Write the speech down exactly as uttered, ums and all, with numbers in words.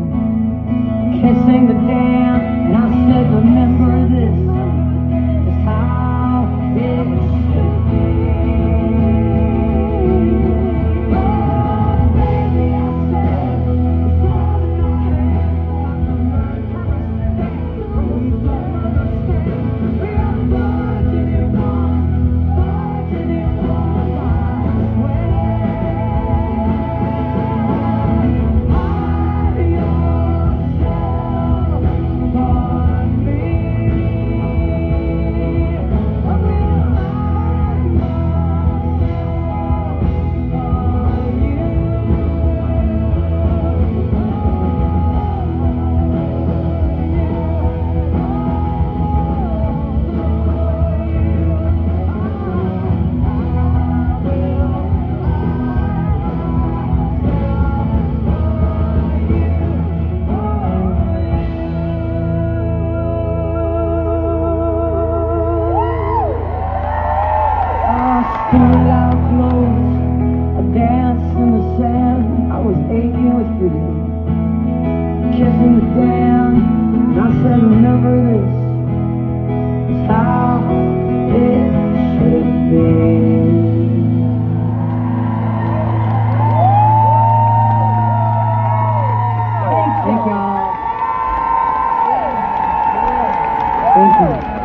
kissing the dam, and I said, remember this is how it should be. Oh, baby, I said, it's all in our hands. We have to learn to respect, but we don't understand. We are fortunate ones, fortunate ones, I swear. Hide yourself from me. I will hide myself from you. Stood out close, I danced in the sand. I was aching with freedom, kissing the dam, and I said, remember this is how it should be. Thank y'all. Thank you.